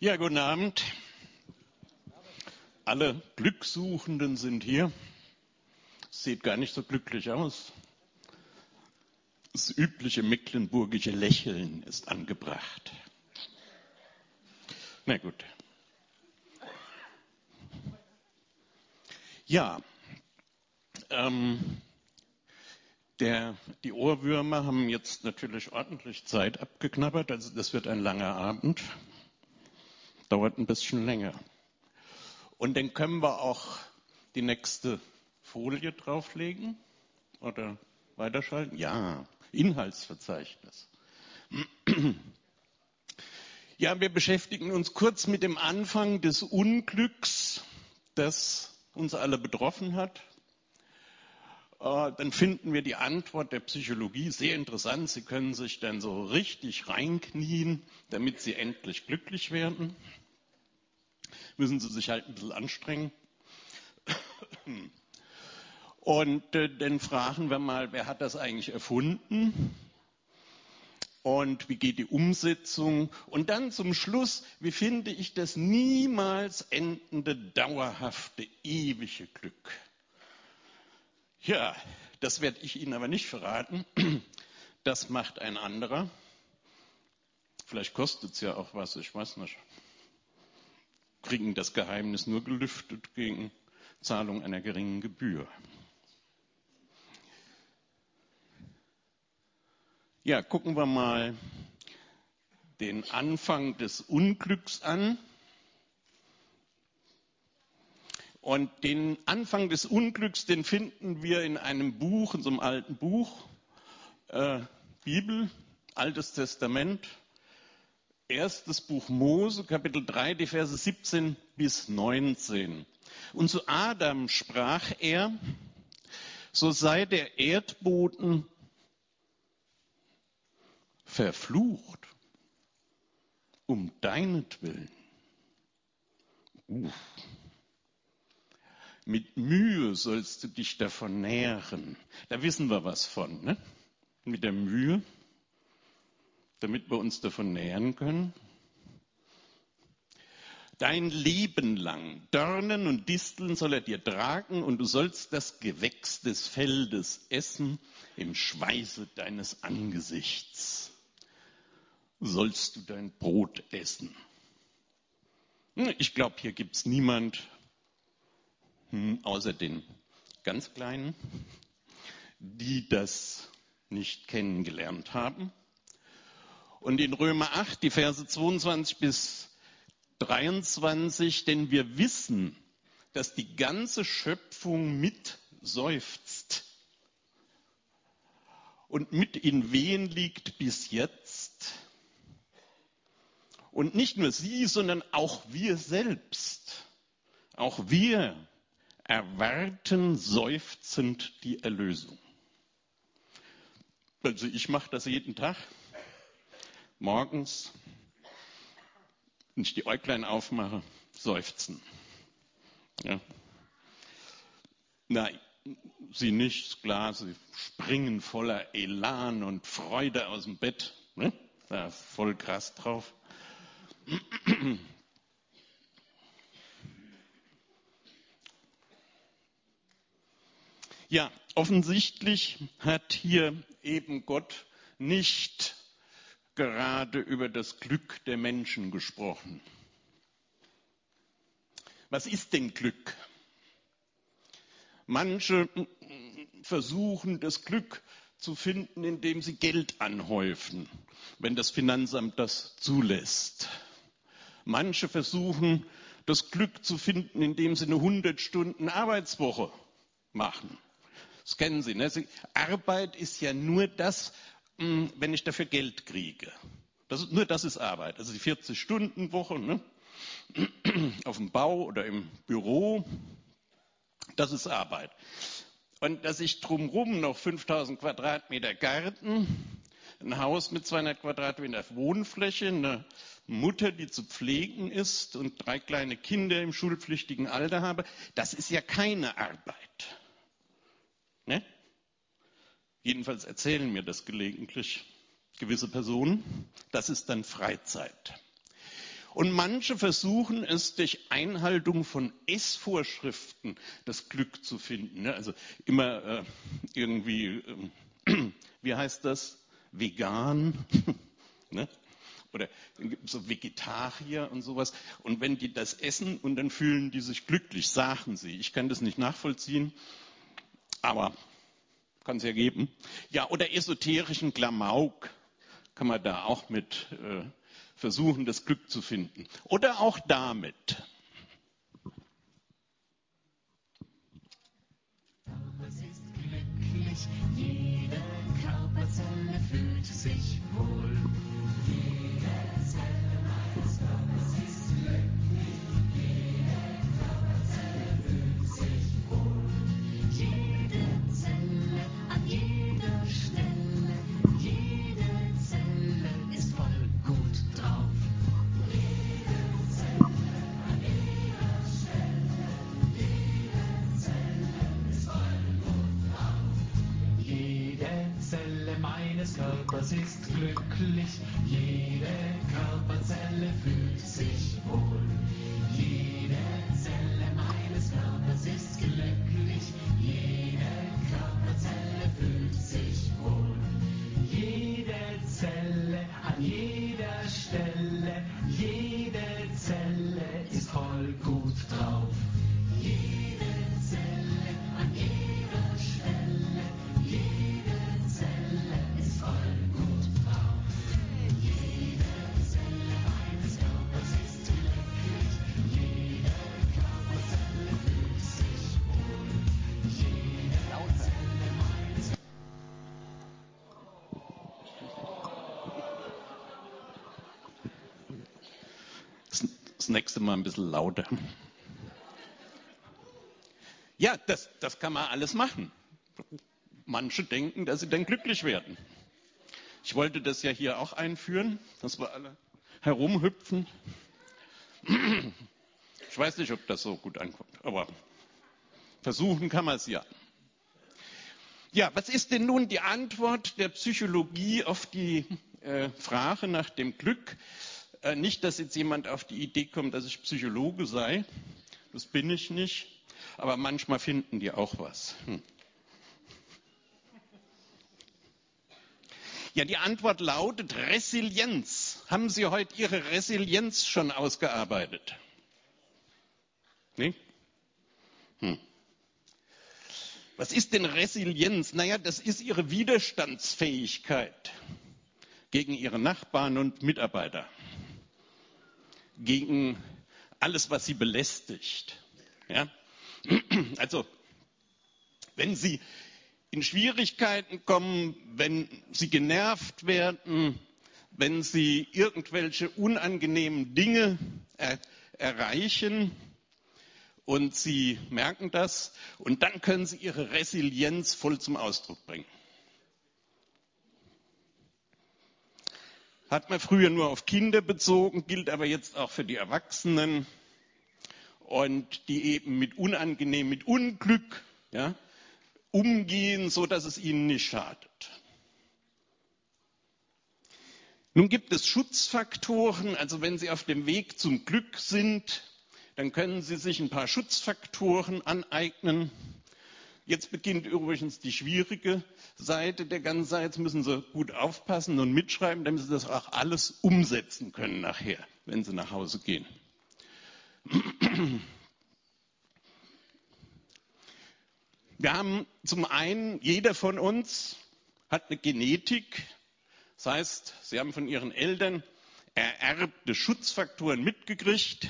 Ja, guten Abend. Alle Glückssuchenden sind hier. Sieht gar nicht so glücklich aus. Das übliche mecklenburgische Lächeln ist angebracht. Na gut. Ja, die Ohrwürmer haben jetzt natürlich ordentlich Zeit abgeknabbert. Also das wird ein langer Abend. Dauert ein bisschen länger. Und dann können wir auch die nächste Folie drauflegen oder weiterschalten. Ja, Inhaltsverzeichnis. Ja, wir beschäftigen uns kurz mit dem Anfang des Unglücks, das uns alle betroffen hat. Dann finden wir die Antwort der Psychologie sehr interessant. Sie können sich dann so richtig reinknien, damit Sie endlich glücklich werden. Müssen Sie sich halt ein bisschen anstrengen. Und dann fragen wir mal, wer hat das eigentlich erfunden? Und wie geht die Umsetzung? Und dann zum Schluss, wie finde ich das niemals endende, dauerhafte, ewige Glück? Ja, das werde ich Ihnen aber nicht verraten. Das macht ein anderer. Vielleicht kostet es ja auch was, ich weiß nicht. Kriegen das Geheimnis nur gelüftet gegen Zahlung einer geringen Gebühr. Ja, gucken wir mal den Anfang des Unglücks an. Und den Anfang des Unglücks, den finden wir in einem Buch, in so einem alten Buch, Bibel, Altes Testament, erstes Buch Mose, Kapitel 3, die Verse 17 bis 19. Und zu Adam sprach er, so sei der Erdboden verflucht um deinetwillen. Mit Mühe sollst du dich davon nähren. Da wissen wir was von, ne? Mit der Mühe, damit wir uns davon nähern können. Dein Leben lang Dornen und Disteln soll er dir tragen und du sollst das Gewächs des Feldes essen im Schweiße deines Angesichts. Sollst du dein Brot essen. Ich glaube, hier gibt es niemand, außer den ganz Kleinen, die das nicht kennengelernt haben. Und in Römer 8, die Verse 22 bis 23, denn wir wissen, dass die ganze Schöpfung mit seufzt und mit in Wehen liegt bis jetzt. Und nicht nur sie, sondern auch wir selbst, auch wir erwarten seufzend die Erlösung. Also ich mache das jeden Tag, morgens, wenn ich die Äuglein aufmache, seufzen. Ja. Nein, sie nicht, ist klar, sie springen voller Elan und Freude aus dem Bett, ne? Da voll krass drauf. Ja, offensichtlich hat hier eben Gott nicht gerade über das Glück der Menschen gesprochen. Was ist denn Glück? Manche versuchen, das Glück zu finden, indem sie Geld anhäufen, wenn das Finanzamt das zulässt. Manche versuchen, das Glück zu finden, indem sie eine 100-Stunden-Arbeitswoche machen. Das kennen Sie, ne? Arbeit ist ja nur das, wenn ich dafür Geld kriege. Nur das ist Arbeit. Also die 40-Stunden-Woche, ne? Auf dem Bau oder im Büro, das ist Arbeit. Und dass ich drumherum noch 5000 Quadratmeter Garten, ein Haus mit 200 Quadratmeter Wohnfläche, eine Mutter, die zu pflegen ist und 3 kleine Kinder im schulpflichtigen Alter habe, das ist ja keine Arbeit. Ne? Jedenfalls erzählen mir das gelegentlich gewisse Personen. Das ist dann Freizeit. Und manche versuchen es durch Einhaltung von Essvorschriften, das Glück zu finden. Also immer irgendwie, wie heißt das? Vegan. Ne? Oder so Vegetarier und sowas. Und wenn die das essen und dann fühlen die sich glücklich, sagen sie. Ich kann das nicht nachvollziehen, aber kann es ja geben. Ja, oder esoterischen Klamauk kann man da auch mit versuchen, das Glück zu finden. Oder auch damit. Körper ist glücklich, jede Körperzelle fühlt sich wohl. Jede Zelle meines Körpers ist glücklich, jede Körperzelle fühlt sich wohl. Jede Zelle an jeder Stelle, jede Zelle ist voll gut drauf. Jede Zelle an jeder Stelle, jede Zelle ist voll gut drauf. Jede Zelle meines Körpers ist glücklich, jede Körperzelle fühlt sich wohl. Jede Zelle meines Körpers ist glücklich, jede Körperzelle fühlt sich wohl. Jede Zelle an jeder Stelle, jede Zelle ist voll gut drauf. Jede Zelle an jeder Stelle, jede Zelle ist voll gut drauf. Jede Zelle meines Körpers ist glücklich, jede Körperzelle fühlt sich wohl. Jede Zelle meines Das nächste Mal ein bisschen lauter. Ja, das kann man alles machen. Manche denken, dass sie dann glücklich werden. Ich wollte das ja hier auch einführen, dass wir alle herumhüpfen. Ich weiß nicht, ob das so gut ankommt, aber versuchen kann man es ja. Ja, was ist denn nun die Antwort der Psychologie auf die Frage nach dem Glück? Nicht, dass jetzt jemand auf die Idee kommt, dass ich Psychologe sei. Das bin ich nicht. Aber manchmal finden die auch was. Ja, die Antwort lautet Resilienz. Haben Sie heute Ihre Resilienz schon ausgearbeitet? Nee? Was ist denn Resilienz? Naja, das ist Ihre Widerstandsfähigkeit gegen Ihre Nachbarn und Mitarbeiter. Gegen alles, was Sie belästigt. Ja? Also, wenn Sie in Schwierigkeiten kommen, wenn Sie genervt werden, wenn Sie irgendwelche unangenehmen Dinge erreichen und Sie merken das, und dann können Sie Ihre Resilienz voll zum Ausdruck bringen. Hat man früher nur auf Kinder bezogen, gilt aber jetzt auch für die Erwachsenen und die eben mit unangenehm, mit Unglück umgehen, so dass es ihnen nicht schadet. Nun gibt es Schutzfaktoren, also wenn Sie auf dem Weg zum Glück sind, dann können Sie sich ein paar Schutzfaktoren aneignen. Jetzt beginnt übrigens die schwierige Seite der ganzen Sache. Jetzt müssen Sie gut aufpassen und mitschreiben, damit Sie das auch alles umsetzen können nachher, wenn Sie nach Hause gehen. Wir haben zum einen, jeder von uns hat eine Genetik. Das heißt, Sie haben von Ihren Eltern ererbte Schutzfaktoren mitgekriegt.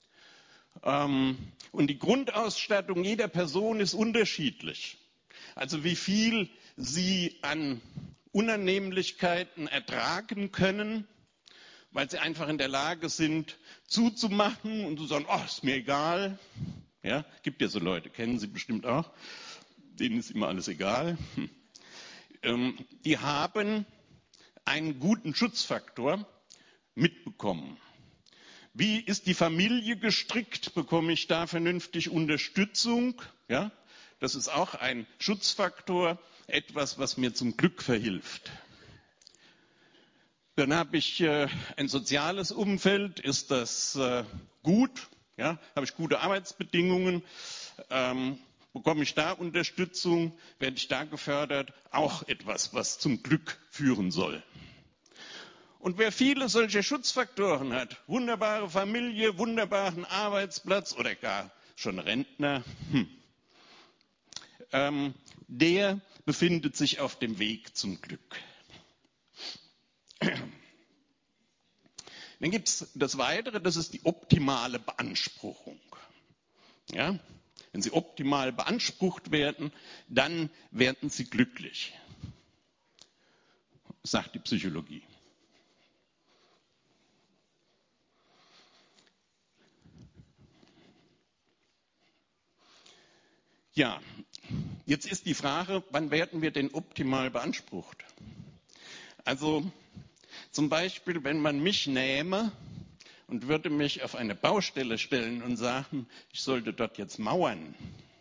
Und die Grundausstattung jeder Person ist unterschiedlich. Also wie viel Sie an Unannehmlichkeiten ertragen können, weil Sie einfach in der Lage sind, zuzumachen und zu sagen, oh, ist mir egal. Ja, gibt ja so Leute, kennen Sie bestimmt auch. Denen ist immer alles egal. Die haben einen guten Schutzfaktor mitbekommen. Wie ist die Familie gestrickt? Bekomme ich da vernünftig Unterstützung? Ja, das ist auch ein Schutzfaktor, etwas, was mir zum Glück verhilft. Dann habe ich ein soziales Umfeld. Ist das gut? Ja, habe ich gute Arbeitsbedingungen? Bekomme ich da Unterstützung? Werde ich da gefördert? Auch etwas, was zum Glück führen soll. Und wer viele solcher Schutzfaktoren hat, wunderbare Familie, wunderbaren Arbeitsplatz oder gar schon Rentner, der befindet sich auf dem Weg zum Glück. Dann gibt es das Weitere, das ist die optimale Beanspruchung. Ja? Wenn sie optimal beansprucht werden, dann werden sie glücklich, sagt die Psychologie. Ja, jetzt ist die Frage, wann werden wir denn optimal beansprucht? Also zum Beispiel, wenn man mich nähme und würde mich auf eine Baustelle stellen und sagen, ich sollte dort jetzt mauern,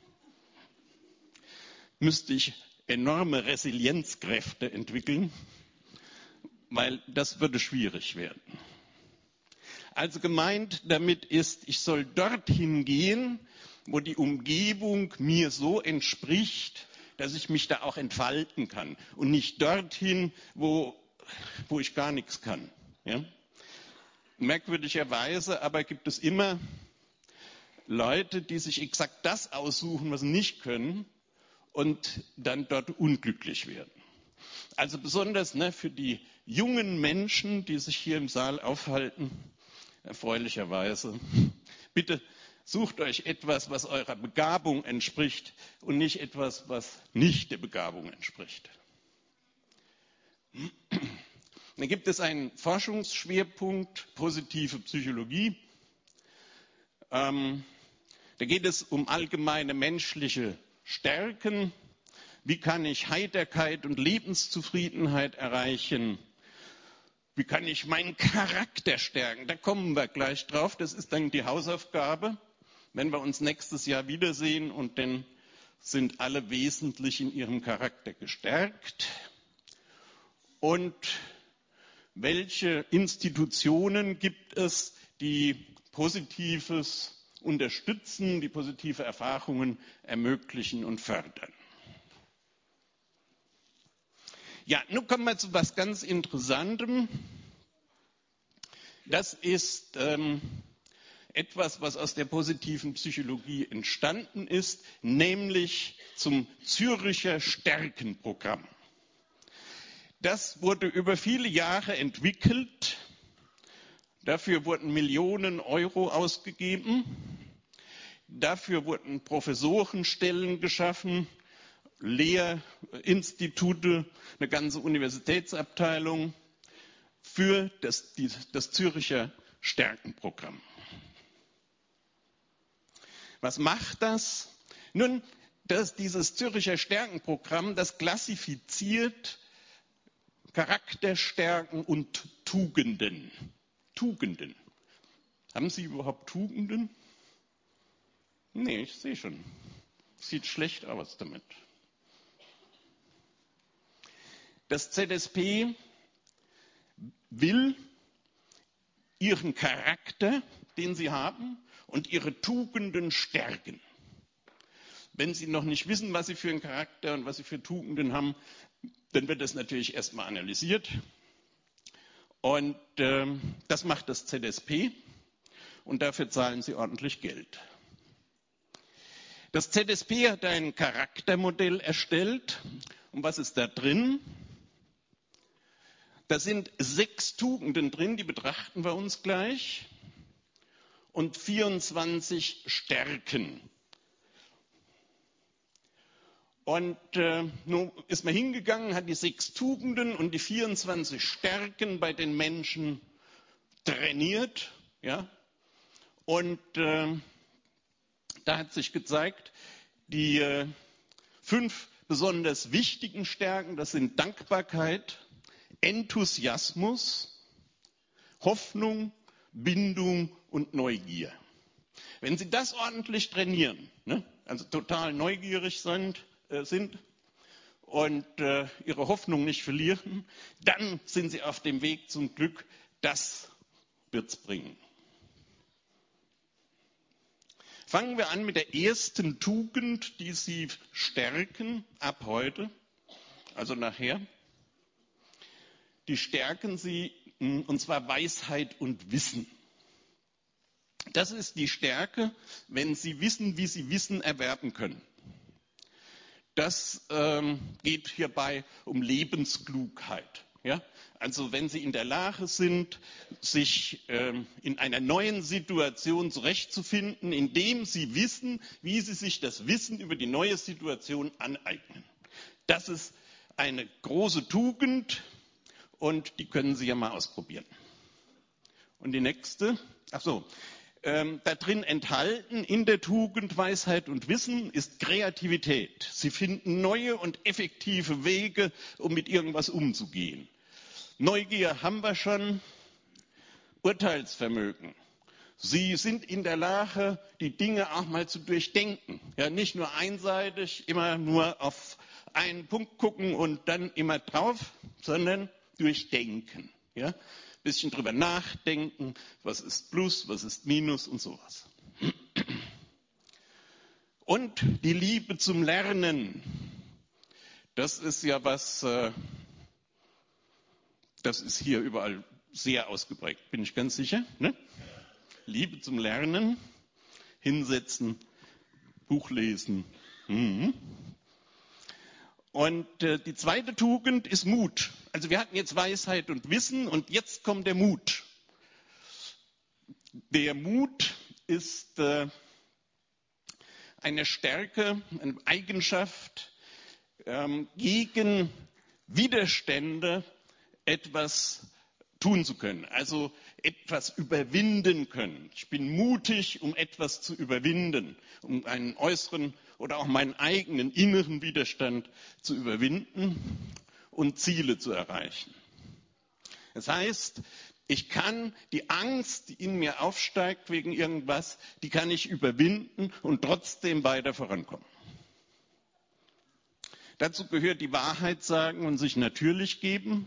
müsste ich enorme Resilienzkräfte entwickeln, weil das würde schwierig werden. Also gemeint damit ist, ich soll dorthin gehen, wo die Umgebung mir so entspricht, dass ich mich da auch entfalten kann und nicht dorthin, wo ich gar nichts kann. Ja? Merkwürdigerweise aber gibt es immer Leute, die sich exakt das aussuchen, was sie nicht können und dann dort unglücklich werden. Also besonders für die jungen Menschen, die sich hier im Saal aufhalten, erfreulicherweise, bitte sucht euch etwas, was eurer Begabung entspricht und nicht etwas, was nicht der Begabung entspricht. Dann gibt es einen Forschungsschwerpunkt, positive Psychologie. Da geht es um allgemeine menschliche Stärken. Wie kann ich Heiterkeit und Lebenszufriedenheit erreichen? Wie kann ich meinen Charakter stärken? Da kommen wir gleich drauf. Das ist dann die Hausaufgabe, wenn wir uns nächstes Jahr wiedersehen und dann sind alle wesentlich in ihrem Charakter gestärkt. Und welche Institutionen gibt es, die Positives unterstützen, die positive Erfahrungen ermöglichen und fördern? Ja, nun kommen wir zu etwas ganz Interessantem. Das ist etwas, was aus der positiven Psychologie entstanden ist, nämlich zum Zürcher Stärkenprogramm. Das wurde über viele Jahre entwickelt. Dafür wurden Millionen Euro ausgegeben. Dafür wurden Professorenstellen geschaffen, Lehrinstitute, eine ganze Universitätsabteilung für das Zürcher Stärkenprogramm. Was macht das? Nun, dieses Zürcher Stärkenprogramm, das klassifiziert Charakterstärken und Tugenden. Tugenden. Haben Sie überhaupt Tugenden? Nee, ich sehe schon. Sieht schlecht aus damit. Das ZSP will Ihren Charakter, den Sie haben, und Ihre Tugenden stärken. Wenn Sie noch nicht wissen, was Sie für einen Charakter und was Sie für Tugenden haben, dann wird das natürlich erstmal analysiert. Und das macht das ZSP und dafür zahlen Sie ordentlich Geld. Das ZSP hat ein Charaktermodell erstellt. Und was ist da drin? Da sind 6 Tugenden drin, die betrachten wir uns gleich. Und 24 Stärken. Und nun ist man hingegangen, hat die 6 Tugenden und die 24 Stärken bei den Menschen trainiert. Ja? Und da hat sich gezeigt, die 5 besonders wichtigen Stärken, das sind Dankbarkeit, Enthusiasmus, Hoffnung, Bindung und Neugier. Wenn Sie das ordentlich trainieren, also total neugierig sind und ihre Hoffnung nicht verlieren, dann sind sie auf dem Weg zum Glück. Das wird's bringen. Fangen wir an mit der ersten Tugend, die Sie stärken ab heute, also nachher. Die stärken Sie, und zwar Weisheit und Wissen. Das ist die Stärke, wenn Sie wissen, wie Sie Wissen erwerben können. Das geht hierbei um Lebensklugheit. Ja? Also wenn Sie in der Lage sind, sich in einer neuen Situation zurechtzufinden, indem Sie wissen, wie Sie sich das Wissen über die neue Situation aneignen. Das ist eine große Tugend und die können Sie ja mal ausprobieren. Und die nächste, da drin enthalten in der Tugend Weisheit und Wissen ist Kreativität. Sie finden neue und effektive Wege, um mit irgendwas umzugehen. Neugier haben wir schon, Urteilsvermögen. Sie sind in der Lage, die Dinge auch mal zu durchdenken. Ja, nicht nur einseitig, immer nur auf einen Punkt gucken und dann immer drauf, sondern durchdenken. Ja? Bisschen drüber nachdenken, was ist Plus, was ist Minus und sowas. Und die Liebe zum Lernen, das ist ja was, das ist hier überall sehr ausgeprägt, bin ich ganz sicher. Ne? Liebe zum Lernen, hinsetzen, Buch lesen. Und die zweite Tugend ist Mut. Also wir hatten jetzt Weisheit und Wissen und jetzt kommt der Mut. Der Mut ist eine Stärke, eine Eigenschaft, gegen Widerstände etwas tun zu können, also etwas überwinden können. Ich bin mutig, um etwas zu überwinden, um einen äußeren oder auch meinen eigenen inneren Widerstand zu überwinden und Ziele zu erreichen. Das heißt, ich kann die Angst, die in mir aufsteigt wegen irgendwas, die kann ich überwinden und trotzdem weiter vorankommen. Dazu gehört die Wahrheit sagen und sich natürlich geben,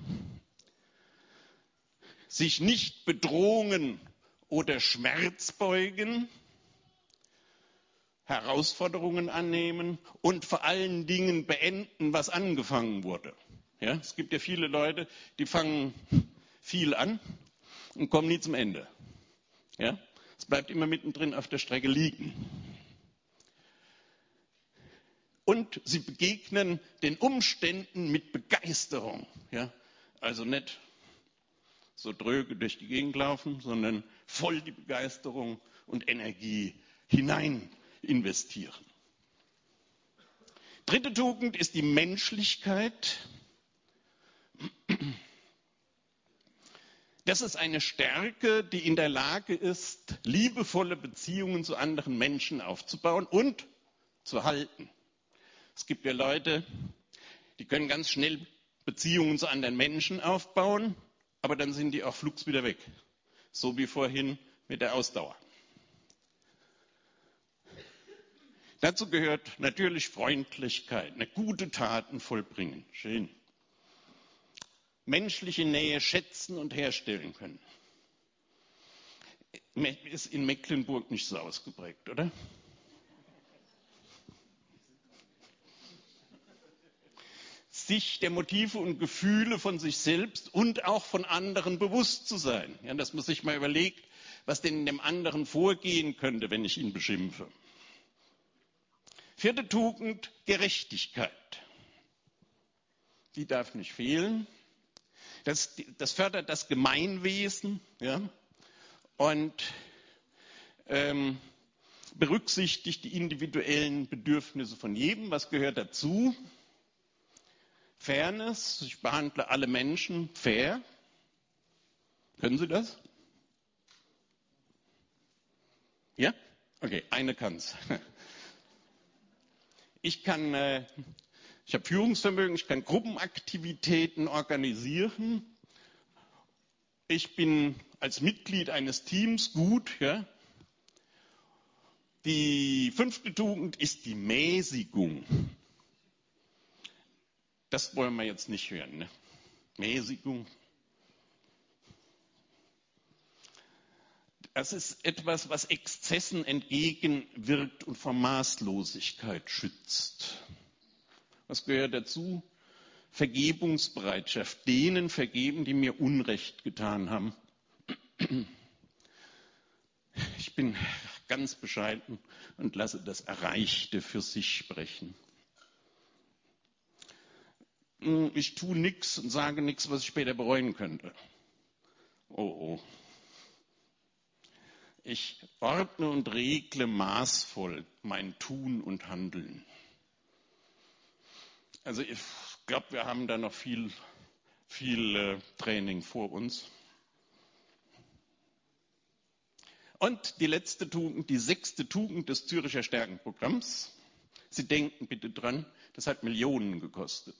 sich nicht Bedrohungen oder Schmerz beugen, Herausforderungen annehmen und vor allen Dingen beenden, was angefangen wurde. Ja, es gibt ja viele Leute, die fangen viel an und kommen nie zum Ende. Ja, es bleibt immer mittendrin auf der Strecke liegen. Und sie begegnen den Umständen mit Begeisterung. Ja, also nicht so dröge durch die Gegend laufen, sondern voll die Begeisterung und Energie hinein investieren. Dritte Tugend ist die Menschlichkeit. Das ist eine Stärke, die in der Lage ist, liebevolle Beziehungen zu anderen Menschen aufzubauen und zu halten. Es gibt ja Leute, die können ganz schnell Beziehungen zu anderen Menschen aufbauen, aber dann sind die auch flugs wieder weg. So wie vorhin mit der Ausdauer. Dazu gehört natürlich Freundlichkeit, gute Taten vollbringen. Schön. Menschliche Nähe schätzen und herstellen können. Ist in Mecklenburg nicht so ausgeprägt, oder? Sich der Motive und Gefühle von sich selbst und auch von anderen bewusst zu sein. Ja, dass man sich mal überlegt, was denn in dem anderen vorgehen könnte, wenn ich ihn beschimpfe. Vierte Tugend, Gerechtigkeit. Die darf nicht fehlen. Das fördert das Gemeinwesen, ja, und berücksichtigt die individuellen Bedürfnisse von jedem. Was gehört dazu? Fairness, ich behandle alle Menschen fair. Können Sie das? Ja? Okay, eine kann's. Ich habe Führungsvermögen, ich kann Gruppenaktivitäten organisieren. Ich bin als Mitglied eines Teams gut. Ja? Die fünfte Tugend ist die Mäßigung. Das wollen wir jetzt nicht hören. Ne? Mäßigung. Das ist etwas, was Exzessen entgegenwirkt und vor Maßlosigkeit schützt. Was gehört dazu? Vergebungsbereitschaft. Denen vergeben, die mir Unrecht getan haben. Ich bin ganz bescheiden und lasse das Erreichte für sich sprechen. Ich tue nichts und sage nichts, was ich später bereuen könnte. Oh. Ich ordne und regle maßvoll mein Tun und Handeln. Also ich glaube, wir haben da noch viel Training vor uns. Und die letzte Tugend, die 6. Tugend des Zürcher Stärkenprogramms. Sie denken bitte dran, das hat Millionen gekostet.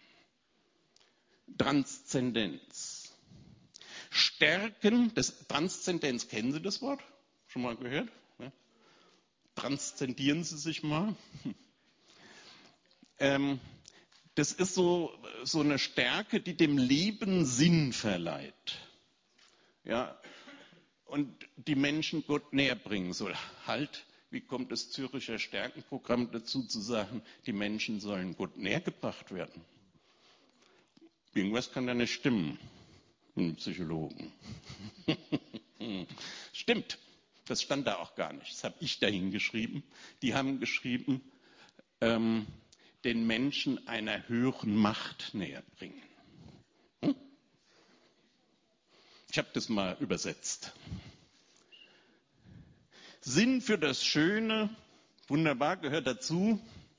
Transzendenz. Stärken, Transzendenz, kennen Sie das Wort? Schon mal gehört? Ja. Transzendieren Sie sich mal. Das ist so eine Stärke, die dem Leben Sinn verleiht. Ja, und die Menschen Gott näher bringen soll. Halt, wie kommt das Zürcher Stärkenprogramm dazu zu sagen, die Menschen sollen Gott näher gebracht werden? Irgendwas kann da nicht stimmen mit dem Psychologen. Stimmt, das stand da auch gar nicht. Das habe ich dahin geschrieben. Die haben geschrieben, den Menschen einer höheren Macht näher bringen. Ich habe das mal übersetzt. Sinn für das Schöne, wunderbar, gehört dazu.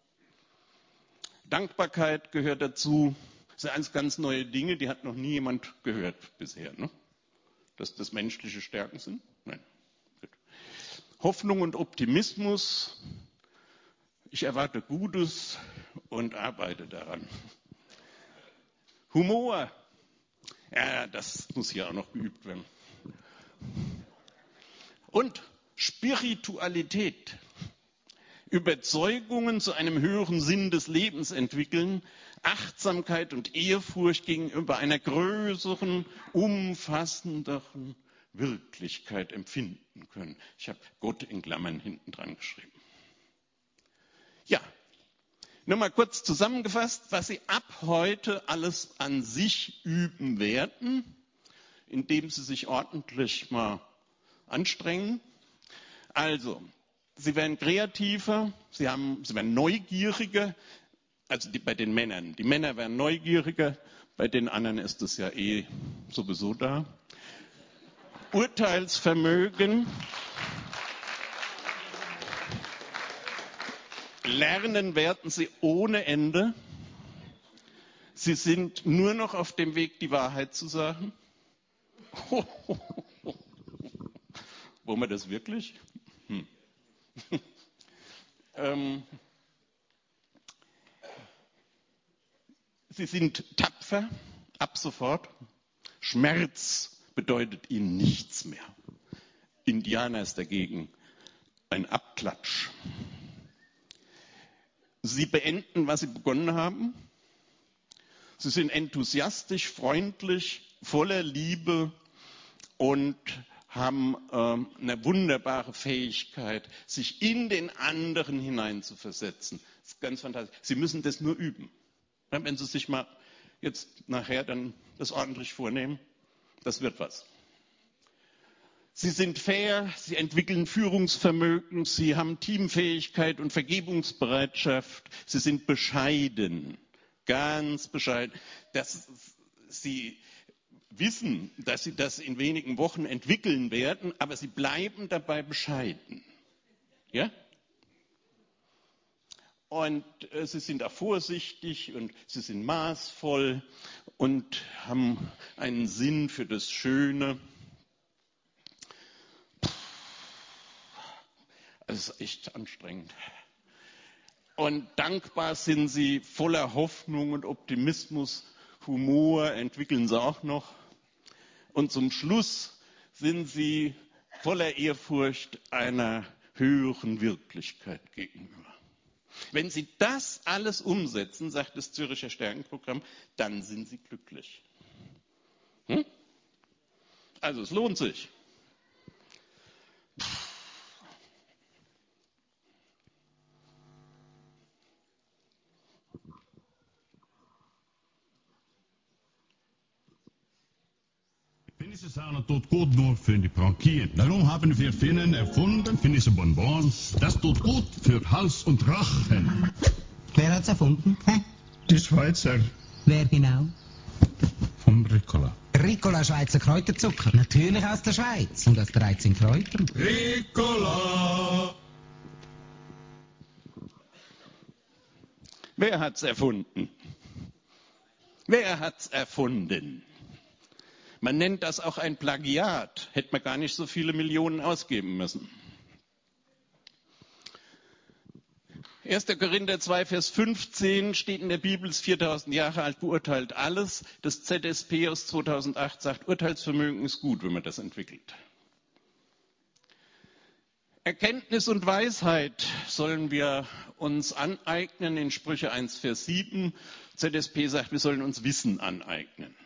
Dankbarkeit gehört dazu. Das sind alles ganz neue Dinge, die hat noch nie jemand gehört bisher. Ne? Dass das menschliche Stärken sind? Nein. Gut. Hoffnung und Optimismus. Ich erwarte Gutes und arbeite daran. Humor. Ja, das muss hier auch noch geübt werden. Und Spiritualität. Überzeugungen zu einem höheren Sinn des Lebens entwickeln, Achtsamkeit und Ehrfurcht gegenüber einer größeren, umfassenderen Wirklichkeit empfinden können. Ich habe Gott in Klammern hinten dran geschrieben. Ja, nur mal kurz zusammengefasst, was Sie ab heute alles an sich üben werden, indem Sie sich ordentlich mal anstrengen. Also, Sie werden kreativer, Sie werden neugieriger, also bei den Männern. Die Männer werden neugieriger, bei den anderen ist es ja sowieso da. Urteilsvermögen. Lernen werden Sie ohne Ende. Sie sind nur noch auf dem Weg, die Wahrheit zu sagen. Wollen wir das wirklich? Sie sind tapfer, ab sofort. Schmerz bedeutet ihnen nichts mehr. Indianer ist dagegen ein Abklatsch. Sie beenden, was sie begonnen haben. Sie sind enthusiastisch, freundlich, voller Liebe und haben eine wunderbare Fähigkeit, sich in den anderen hineinzuversetzen. Das ist ganz fantastisch. Sie müssen das nur üben. Wenn Sie sich mal jetzt nachher dann das ordentlich vornehmen, das wird was. Sie sind fair, Sie entwickeln Führungsvermögen, Sie haben Teamfähigkeit und Vergebungsbereitschaft, Sie sind bescheiden, ganz bescheiden. Sie wissen, dass Sie das in wenigen Wochen entwickeln werden, aber Sie bleiben dabei bescheiden. Ja? Und Sie sind auch vorsichtig und Sie sind maßvoll und haben einen Sinn für das Schöne. Das ist echt anstrengend. Und dankbar sind Sie, voller Hoffnung und Optimismus, Humor entwickeln Sie auch noch. Und zum Schluss sind Sie voller Ehrfurcht einer höheren Wirklichkeit gegenüber. Wenn Sie das alles umsetzen, sagt das Zürcher Stärkenprogramm, dann sind Sie glücklich. Also es lohnt sich. Finnische Sauna tut gut nur für die Bronchien. Darum haben wir Finnen erfunden, finnische Bonbons. Das tut gut für Hals und Rachen. Wer hat's erfunden? Hä? Die Schweizer Wer genau? vom Ricola. Ricola Schweizer Kräuterzucker. Natürlich aus der Schweiz. Und aus 13 Kräutern. Ricola! Wer hat's erfunden? Wer hat's erfunden? Man nennt das auch ein Plagiat. Hätte man gar nicht so viele Millionen ausgeben müssen. 1. Korinther 2, Vers 15 steht in der Bibel, ist 4000 Jahre alt, beurteilt alles. Das ZSP aus 2008 sagt, Urteilsvermögen ist gut, wenn man das entwickelt. Erkenntnis und Weisheit sollen wir uns aneignen in Sprüche 1, Vers 7. ZSP sagt, wir sollen uns Wissen aneignen.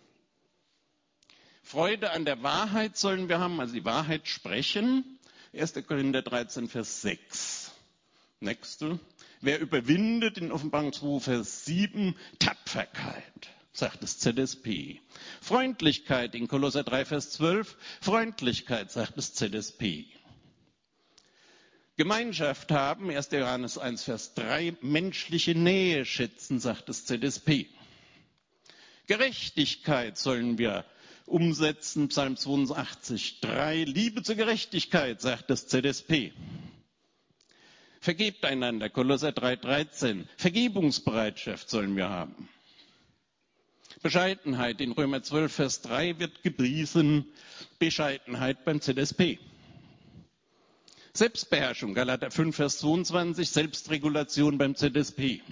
Freude an der Wahrheit sollen wir haben, also die Wahrheit sprechen. 1. Korinther 13, Vers 6. Nächste. Wer überwindet in Offenbarung 2, Vers 7, Tapferkeit, sagt das ZSP. Freundlichkeit in Kolosser 3, Vers 12, Freundlichkeit, sagt das ZSP. Gemeinschaft haben, 1. Johannes 1, Vers 3, menschliche Nähe schätzen, sagt das ZSP. Gerechtigkeit sollen wir umsetzen, Psalm 82, 3, Liebe zur Gerechtigkeit, sagt das ZSP. Vergebt einander, Kolosser 3, 13, Vergebungsbereitschaft sollen wir haben. Bescheidenheit in Römer 12, Vers 3 wird gepriesen, Bescheidenheit beim ZSP. Selbstbeherrschung, Galater 5, Vers 22, Selbstregulation beim ZSP.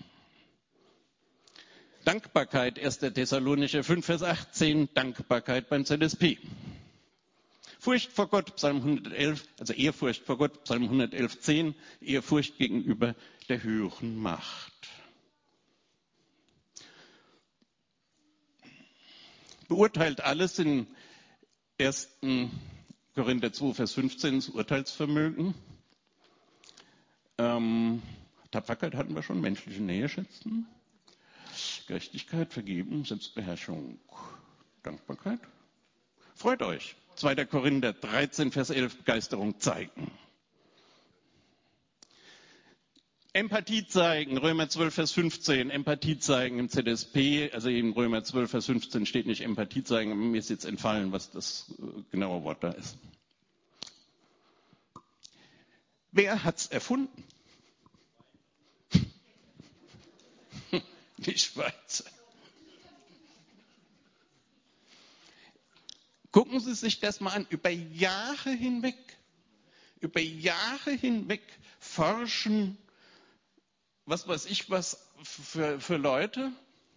Dankbarkeit, 1. Thessalonicher 5, Vers 18, Dankbarkeit beim ZSP. Furcht vor Gott, Psalm 111, also Ehrfurcht vor Gott, Psalm 111, 10, Ehrfurcht gegenüber der höheren Macht. Beurteilt alles in 1. Korinther 2, Vers 15, das Urteilsvermögen. Tapferkeit hatten wir schon, menschliche Nähe schätzen. Gerechtigkeit, Vergeben, Selbstbeherrschung, Dankbarkeit. Freut euch. 2. Korinther 13, Vers 11, Begeisterung zeigen. Empathie zeigen, Römer 12, Vers 15, Empathie zeigen im ZSP, also in Römer 12, Vers 15 steht nicht Empathie zeigen, aber mir ist jetzt entfallen, was das genaue Wort da ist. Wer hat's erfunden? Die Schweizer. Gucken Sie sich das mal an, über Jahre hinweg forschen, was weiß ich was für Leute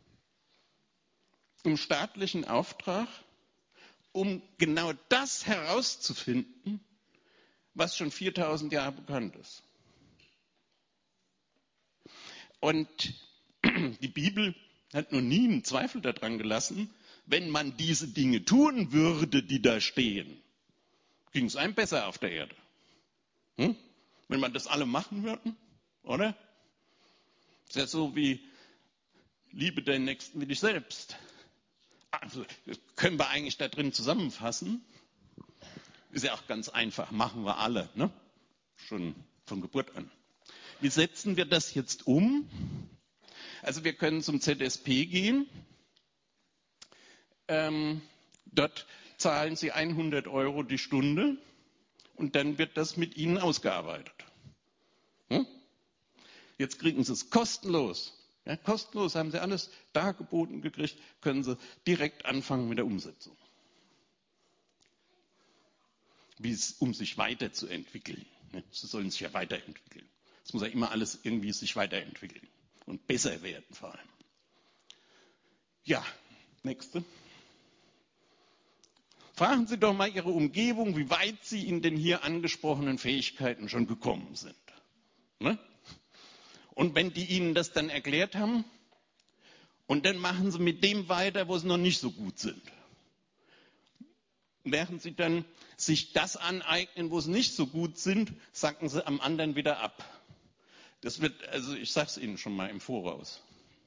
im staatlichen Auftrag, um genau das herauszufinden, was schon 4000 Jahre bekannt ist. Und die Bibel hat noch nie einen Zweifel daran gelassen, wenn man diese Dinge tun würde, die da stehen, ging es einem besser auf der Erde. Wenn man das alle machen würden, oder? Das ist ja so wie Liebe deinen Nächsten wie dich selbst. Also, das können wir eigentlich da drin zusammenfassen. Ist ja auch ganz einfach, machen wir alle, ne? Schon von Geburt an. Wie setzen wir das jetzt um? Also wir können zum ZSP gehen. Dort zahlen Sie 100 € die Stunde und dann wird das mit Ihnen ausgearbeitet. Jetzt kriegen Sie es kostenlos. Ja, kostenlos haben Sie alles dargeboten gekriegt, können Sie direkt anfangen mit der Umsetzung. Um sich weiterzuentwickeln. Sie sollen sich ja weiterentwickeln. Es muss ja immer alles irgendwie sich weiterentwickeln und besser werden vor allem. Ja, nächste. Fragen Sie doch mal Ihre Umgebung, wie weit Sie in den hier angesprochenen Fähigkeiten schon gekommen sind. Ne? Und wenn die ihnen das dann erklärt haben, und dann machen sie mit dem weiter, wo sie noch nicht so gut sind. Während sie dann sich das aneignen, wo sie nicht so gut sind, sacken sie am anderen wieder ab. Das wird, also ich sage es Ihnen schon mal im Voraus.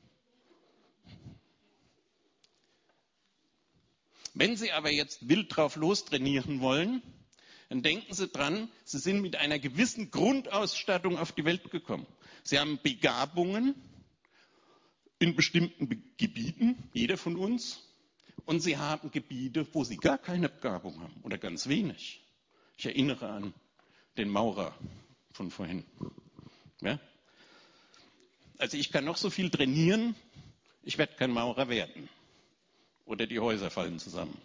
Wenn Sie aber jetzt wild drauf lostrainieren wollen, dann denken Sie dran, Sie sind mit einer gewissen Grundausstattung auf die Welt gekommen. Sie haben Begabungen in bestimmten Gebieten, jeder von uns, und Sie haben Gebiete, wo Sie gar keine Begabung haben oder ganz wenig. Ich erinnere an den Maurer von vorhin. Ja? Also ich kann noch so viel trainieren, ich werde kein Maurer werden. Oder die Häuser fallen zusammen.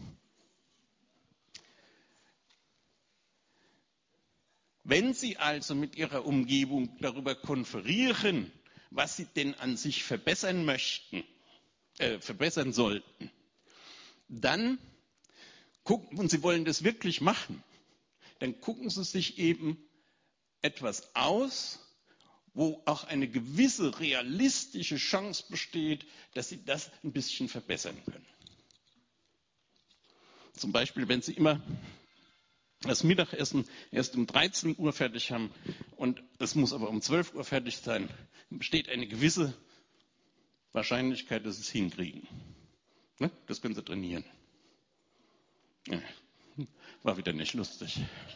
Wenn Sie also mit Ihrer Umgebung darüber konferieren, was Sie denn an sich verbessern möchten, verbessern sollten, dann gucken, und Sie wollen das wirklich machen, dann gucken Sie sich eben etwas aus, wo auch eine gewisse realistische Chance besteht, dass Sie das ein bisschen verbessern können. Zum Beispiel, wenn Sie immer das Mittagessen erst um 13 Uhr fertig haben und es muss aber um 12 Uhr fertig sein, besteht eine gewisse Wahrscheinlichkeit, dass Sie es hinkriegen. Ne? Das können Sie trainieren. Ja. War wieder nicht lustig.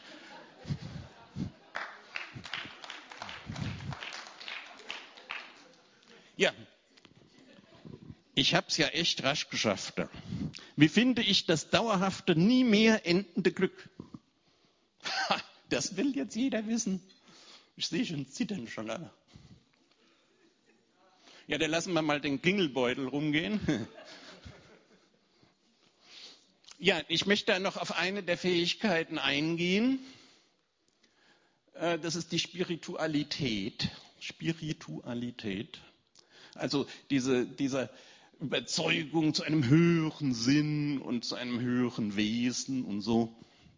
Ja, ich habe es ja echt rasch geschafft. Wie finde ich das dauerhafte, nie mehr endende Glück? Das will jetzt jeder wissen. Ich sehe schon, zittern schon alle. Ja, dann lassen wir mal den Klingelbeutel rumgehen. Ja, ich möchte da noch auf eine der Fähigkeiten eingehen. Das ist die Spiritualität. Spiritualität. Also diese Überzeugung zu einem höheren Sinn und zu einem höheren Wesen und so.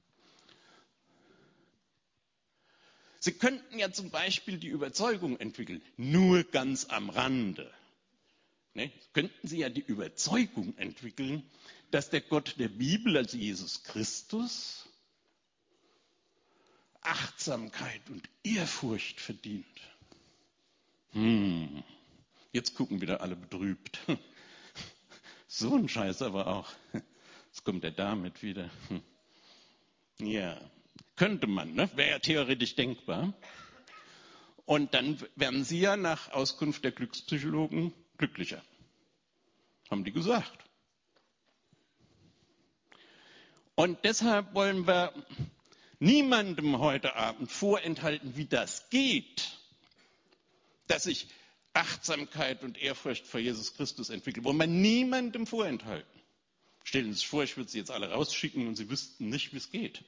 Sie könnten ja zum Beispiel die Überzeugung entwickeln, nur ganz am Rande. Ne? Könnten Sie ja die Überzeugung entwickeln, dass der Gott der Bibel, also Jesus Christus, Achtsamkeit und Ehrfurcht verdient. Jetzt gucken wieder alle betrübt. So ein Scheiß aber auch. Jetzt kommt er damit wieder. Ja, könnte man, ne? Wäre ja theoretisch denkbar. Und dann werden Sie ja nach Auskunft der Glückspsychologen glücklicher. Haben die gesagt. Und deshalb wollen wir niemandem heute Abend vorenthalten, wie das geht, dass ich Achtsamkeit und Ehrfurcht vor Jesus Christus entwickle. Wollen wir niemandem vorenthalten. Stellen Sie sich vor, ich würde Sie jetzt alle rausschicken und Sie wüssten nicht, wie es geht.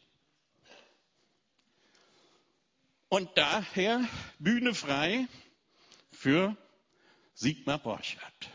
Und daher Bühne frei für Sigmar Borchardt.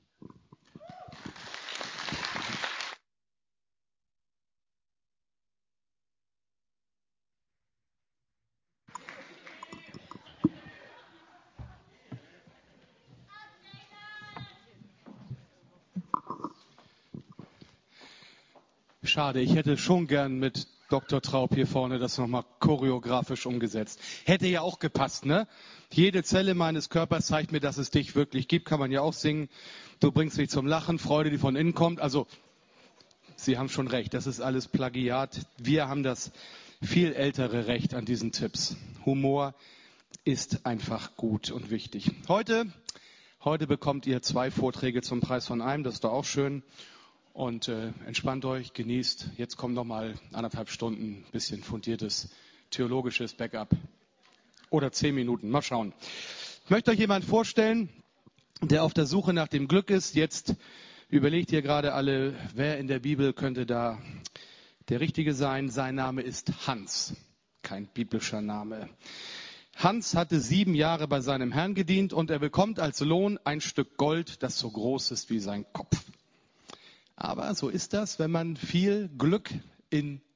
Schade, ich hätte schon gern mit Dr. Traub hier vorne das nochmal choreografisch umgesetzt. Hätte ja auch gepasst, ne? Jede Zelle meines Körpers zeigt mir, dass es dich wirklich gibt, kann man ja auch singen. Du bringst mich zum Lachen, Freude, die von innen kommt. Also, Sie haben schon recht, das ist alles Plagiat. Wir haben das viel ältere Recht an diesen Tipps. Humor ist einfach gut und wichtig. Heute bekommt ihr 2 Vorträge zum Preis von einem, das ist doch auch schön. Und entspannt euch, genießt. Jetzt kommen noch mal 1,5 Stunden, bisschen fundiertes theologisches Backup. Oder 10 Minuten, mal schauen. Ich möchte euch jemanden vorstellen, der auf der Suche nach dem Glück ist. Jetzt überlegt ihr gerade alle, wer in der Bibel könnte da der Richtige sein. Sein Name ist Hans, kein biblischer Name. Hans hatte 7 Jahre bei seinem Herrn gedient und er bekommt als Lohn ein Stück Gold, das so groß ist wie sein Kopf. Aber so ist das, wenn man viel Glück in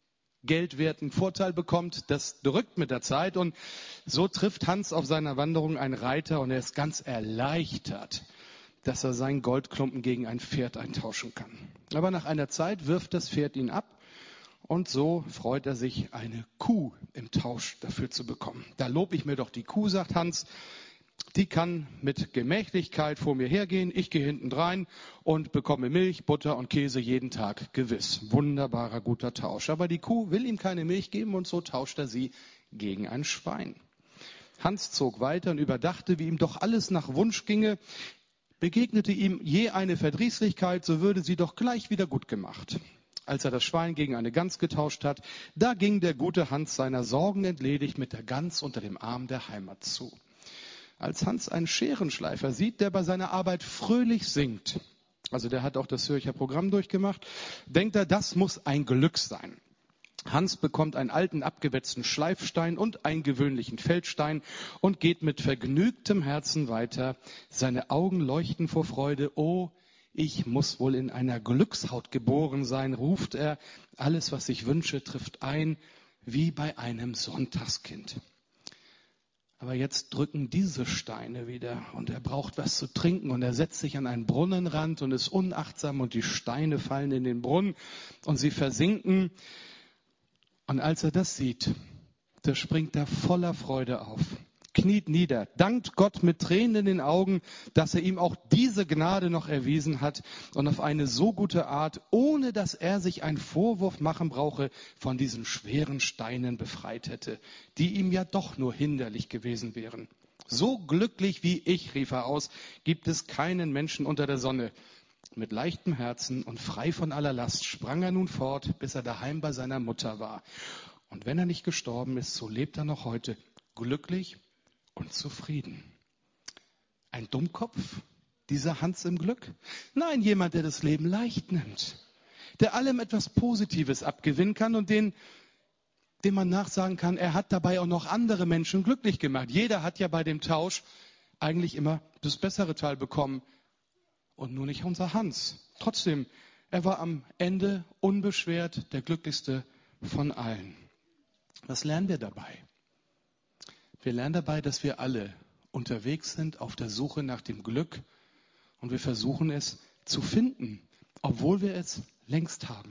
geldwerten Vorteil bekommt, das drückt mit der Zeit. Und so trifft Hans auf seiner Wanderung einen Reiter und er ist ganz erleichtert, dass er seinen Goldklumpen gegen ein Pferd eintauschen kann. Aber nach einer Zeit wirft das Pferd ihn ab und so freut er sich, eine Kuh im Tausch dafür zu bekommen. Da lob ich mir doch die Kuh, sagt Hans. Die kann mit Gemächlichkeit vor mir hergehen. Ich gehe hinten rein und bekomme Milch, Butter und Käse jeden Tag. Gewiss. Wunderbarer, guter Tausch. Aber die Kuh will ihm keine Milch geben und so tauscht er sie gegen ein Schwein. Hans zog weiter und überdachte, wie ihm doch alles nach Wunsch ginge. Begegnete ihm je eine Verdrießlichkeit, so würde sie doch gleich wieder gut gemacht. Als er das Schwein gegen eine Gans getauscht hat, da ging der gute Hans seiner Sorgen entledigt mit der Gans unter dem Arm der Heimat zu. Als Hans einen Scherenschleifer sieht, der bei seiner Arbeit fröhlich singt, also der hat auch das Zürcher Programm durchgemacht, denkt er, das muss ein Glück sein. Hans bekommt einen alten abgewetzten Schleifstein und einen gewöhnlichen Feldstein und geht mit vergnügtem Herzen weiter. Seine Augen leuchten vor Freude. Oh, ich muss wohl in einer Glückshaut geboren sein, ruft er. Alles, was ich wünsche, trifft ein, wie bei einem Sonntagskind. Aber jetzt drücken diese Steine wieder und er braucht was zu trinken und er setzt sich an einen Brunnenrand und ist unachtsam und die Steine fallen in den Brunnen und sie versinken. Und als er das sieht, da springt er voller Freude auf, kniet nieder, dankt Gott mit Tränen in den Augen, dass er ihm auch diese Gnade noch erwiesen hat und auf eine so gute Art, ohne dass er sich einen Vorwurf machen brauche, von diesen schweren Steinen befreit hätte, die ihm ja doch nur hinderlich gewesen wären. So glücklich wie ich, rief er aus, gibt es keinen Menschen unter der Sonne. Mit leichtem Herzen und frei von aller Last sprang er nun fort, bis er daheim bei seiner Mutter war. Und wenn er nicht gestorben ist, so lebt er noch heute glücklich und zufrieden. Ein Dummkopf, dieser Hans im Glück? Nein, jemand, der das Leben leicht nimmt, der allem etwas Positives abgewinnen kann und dem man nachsagen kann, er hat dabei auch noch andere Menschen glücklich gemacht. Jeder hat ja bei dem Tausch eigentlich immer das bessere Teil bekommen und nur nicht unser Hans. Trotzdem, er war am Ende unbeschwert der glücklichste von allen. Was lernen wir dabei? Wir lernen dabei, dass wir alle unterwegs sind auf der Suche nach dem Glück und wir versuchen es zu finden, obwohl wir es längst haben.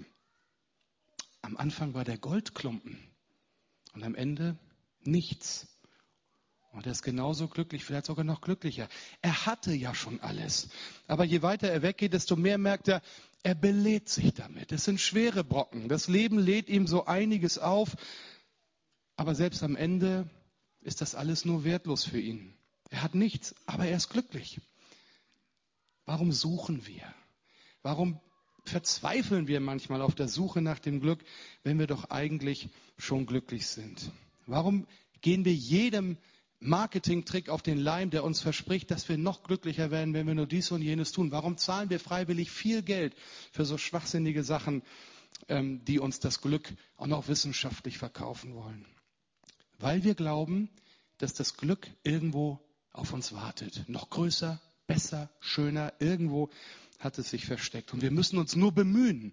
Am Anfang war der Goldklumpen und am Ende nichts. Und er ist genauso glücklich, vielleicht sogar noch glücklicher. Er hatte ja schon alles. Aber je weiter er weggeht, desto mehr merkt er, er belädt sich damit. Es sind schwere Brocken. Das Leben lädt ihm so einiges auf. Aber selbst am Ende ist das alles nur wertlos für ihn. Er hat nichts, aber er ist glücklich. Warum suchen wir? Warum verzweifeln wir manchmal auf der Suche nach dem Glück, wenn wir doch eigentlich schon glücklich sind? Warum gehen wir jedem Marketingtrick auf den Leim, der uns verspricht, dass wir noch glücklicher werden, wenn wir nur dies und jenes tun? Warum zahlen wir freiwillig viel Geld für so schwachsinnige Sachen, die uns das Glück auch noch wissenschaftlich verkaufen wollen? Weil wir glauben, dass das Glück irgendwo auf uns wartet. Noch größer, besser, schöner, irgendwo hat es sich versteckt. Und wir müssen uns nur bemühen.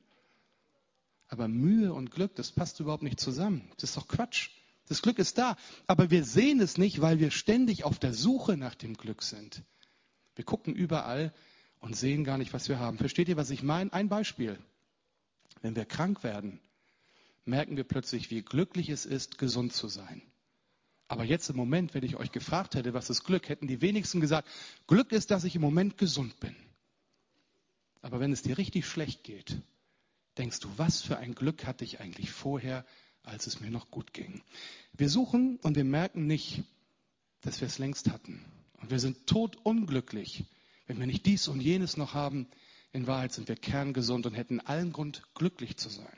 Aber Mühe und Glück, das passt überhaupt nicht zusammen. Das ist doch Quatsch. Das Glück ist da, aber wir sehen es nicht, weil wir ständig auf der Suche nach dem Glück sind. Wir gucken überall und sehen gar nicht, was wir haben. Versteht ihr, was ich meine? Ein Beispiel. Wenn wir krank werden, merken wir plötzlich, wie glücklich es ist, gesund zu sein. Aber jetzt im Moment, wenn ich euch gefragt hätte, was ist Glück, hätten die wenigsten gesagt, Glück ist, dass ich im Moment gesund bin. Aber wenn es dir richtig schlecht geht, denkst du, was für ein Glück hatte ich eigentlich vorher, als es mir noch gut ging. Wir suchen und wir merken nicht, dass wir es längst hatten. Und wir sind totunglücklich, wenn wir nicht dies und jenes noch haben. In Wahrheit sind wir kerngesund und hätten allen Grund, glücklich zu sein.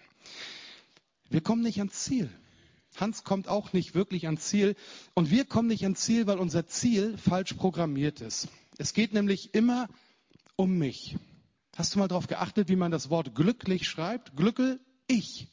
Wir kommen nicht ans Ziel. Hans kommt auch nicht wirklich ans Ziel. Und wir kommen nicht ans Ziel, weil unser Ziel falsch programmiert ist. Es geht nämlich immer um mich. Hast du mal darauf geachtet, wie man das Wort glücklich schreibt? Glückel, ich.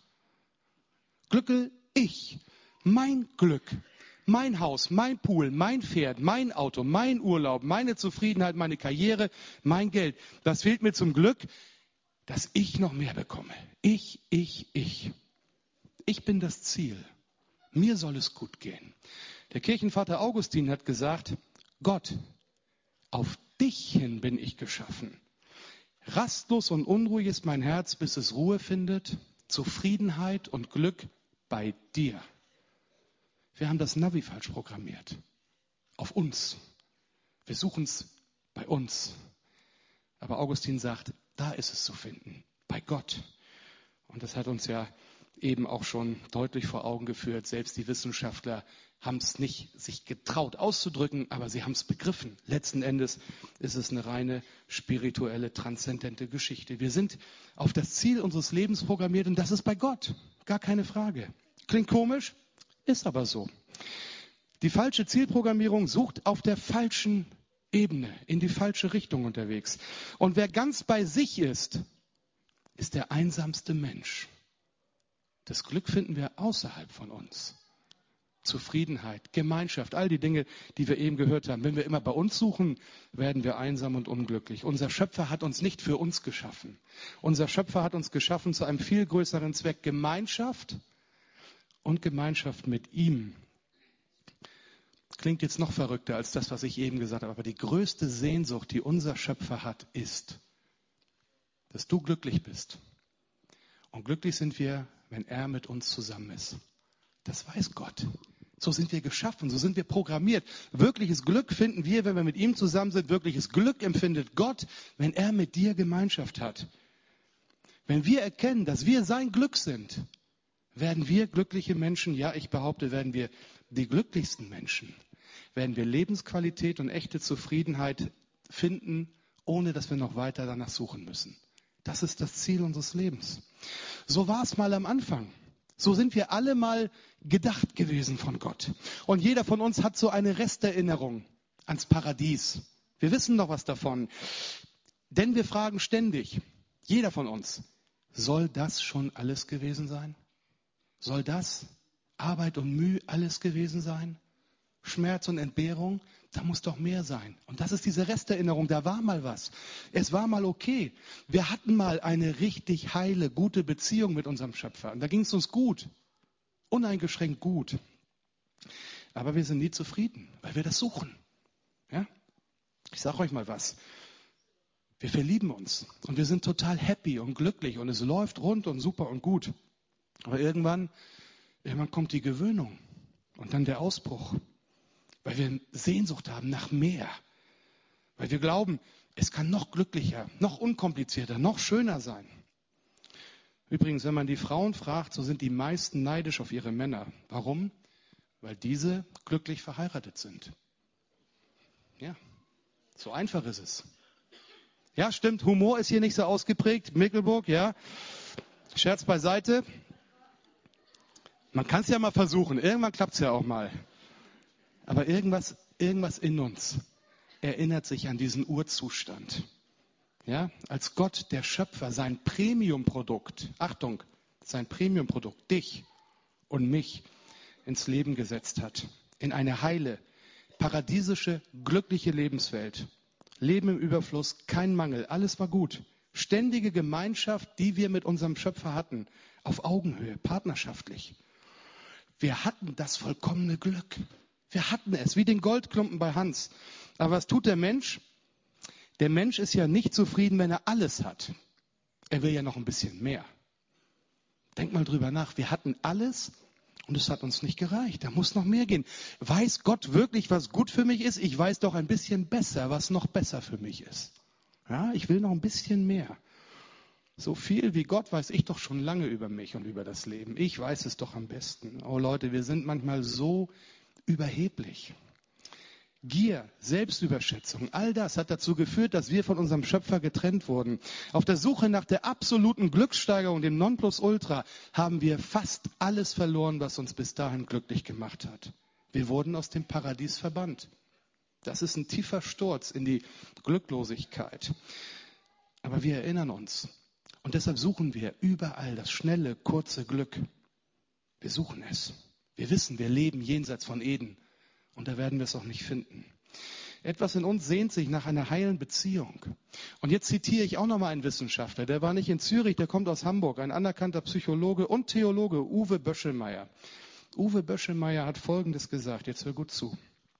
Glückel, ich. Mein Glück. Mein Haus, mein Pool, mein Pferd, mein Auto, mein Urlaub, meine Zufriedenheit, meine Karriere, mein Geld. Das fehlt mir zum Glück, dass ich noch mehr bekomme. Ich. Ich bin das Ziel. Mir soll es gut gehen. Der Kirchenvater Augustin hat gesagt, Gott, auf dich hin bin ich geschaffen. Rastlos und unruhig ist mein Herz, bis es Ruhe findet, Zufriedenheit und Glück bei dir. Wir haben das Navi falsch programmiert. Auf uns. Wir suchen es bei uns. Aber Augustin sagt, da ist es zu finden. Bei Gott. Und das hat uns ja eben auch schon deutlich vor Augen geführt. Selbst die Wissenschaftler haben es nicht sich getraut auszudrücken, aber sie haben es begriffen. Letzten Endes ist es eine reine spirituelle, transzendente Geschichte. Wir sind auf das Ziel unseres Lebens programmiert und das ist bei Gott. Gar keine Frage. Klingt komisch, ist aber so. Die falsche Zielprogrammierung sucht auf der falschen Ebene, in die falsche Richtung unterwegs. Und wer ganz bei sich ist der einsamste Mensch. Das Glück finden wir außerhalb von uns. Zufriedenheit, Gemeinschaft, all die Dinge, die wir eben gehört haben. Wenn wir immer bei uns suchen, werden wir einsam und unglücklich. Unser Schöpfer hat uns nicht für uns geschaffen. Unser Schöpfer hat uns geschaffen zu einem viel größeren Zweck. Gemeinschaft und Gemeinschaft mit ihm. Klingt jetzt noch verrückter als das, was ich eben gesagt habe. Aber die größte Sehnsucht, die unser Schöpfer hat, ist, dass du glücklich bist. Und glücklich sind wir, wenn er mit uns zusammen ist. Das weiß Gott. So sind wir geschaffen, so sind wir programmiert. Wirkliches Glück finden wir, wenn wir mit ihm zusammen sind. Wirkliches Glück empfindet Gott, wenn er mit dir Gemeinschaft hat. Wenn wir erkennen, dass wir sein Glück sind, werden wir glückliche Menschen, ja, ich behaupte, werden wir die glücklichsten Menschen. Werden wir Lebensqualität und echte Zufriedenheit finden, ohne dass wir noch weiter danach suchen müssen. Das ist das Ziel unseres Lebens. So war es mal am Anfang. So sind wir alle mal gedacht gewesen von Gott. Und jeder von uns hat so eine Resterinnerung ans Paradies. Wir wissen noch was davon. Denn wir fragen ständig, jeder von uns, soll das schon alles gewesen sein? Soll das Arbeit und Mühe alles gewesen sein? Schmerz und Entbehrung? Da muss doch mehr sein. Und das ist diese Resterinnerung. Da war mal was. Es war mal okay. Wir hatten mal eine richtig heile, gute Beziehung mit unserem Schöpfer. Und da ging es uns gut. Uneingeschränkt gut. Aber wir sind nie zufrieden, weil wir das suchen. Ja? Ich sage euch mal was. Wir verlieben uns. Und wir sind total happy und glücklich. Und es läuft rund und super und gut. Aber irgendwann kommt die Gewöhnung. Und dann der Ausbruch. Weil wir Sehnsucht haben nach mehr. Weil wir glauben, es kann noch glücklicher, noch unkomplizierter, noch schöner sein. Übrigens, wenn man die Frauen fragt, so sind die meisten neidisch auf ihre Männer. Warum? Weil diese glücklich verheiratet sind. Ja, so einfach ist es. Ja, stimmt, Humor ist hier nicht so ausgeprägt. Mickelburg, ja. Scherz beiseite. Man kann es ja mal versuchen. Irgendwann klappt es ja auch mal. Aber irgendwas in uns erinnert sich an diesen Urzustand. Ja, als Gott, der Schöpfer, sein Premiumprodukt, Achtung, sein Premiumprodukt, dich und mich ins Leben gesetzt hat. In eine heile, paradiesische, glückliche Lebenswelt. Leben im Überfluss, kein Mangel, alles war gut. Ständige Gemeinschaft, die wir mit unserem Schöpfer hatten, auf Augenhöhe, partnerschaftlich. Wir hatten das vollkommene Glück. Wir hatten es, wie den Goldklumpen bei Hans. Aber was tut der Mensch? Der Mensch ist ja nicht zufrieden, wenn er alles hat. Er will ja noch ein bisschen mehr. Denk mal drüber nach. Wir hatten alles und es hat uns nicht gereicht. Da muss noch mehr gehen. Weiß Gott wirklich, was gut für mich ist? Ich weiß doch ein bisschen besser, was noch besser für mich ist. Ja, ich will noch ein bisschen mehr. So viel wie Gott weiß ich doch schon lange über mich und über das Leben. Ich weiß es doch am besten. Oh Leute, wir sind manchmal so überheblich. Gier, Selbstüberschätzung, all das hat dazu geführt, dass wir von unserem Schöpfer getrennt wurden. Auf der Suche nach der absoluten Glückssteigerung, dem Nonplusultra, haben wir fast alles verloren, was uns bis dahin glücklich gemacht hat. Wir wurden aus dem Paradies verbannt. Das ist ein tiefer Sturz in die Glücklosigkeit. Aber wir erinnern uns. Und deshalb suchen wir überall das schnelle, kurze Glück. Wir suchen es. Wir wissen, wir leben jenseits von Eden. Und da werden wir es auch nicht finden. Etwas in uns sehnt sich nach einer heilen Beziehung. Und jetzt zitiere ich auch nochmal einen Wissenschaftler, der war nicht in Zürich, der kommt aus Hamburg, ein anerkannter Psychologe und Theologe, Uwe Böschelmeier. Uwe Böschelmeier hat Folgendes gesagt, jetzt hör gut zu.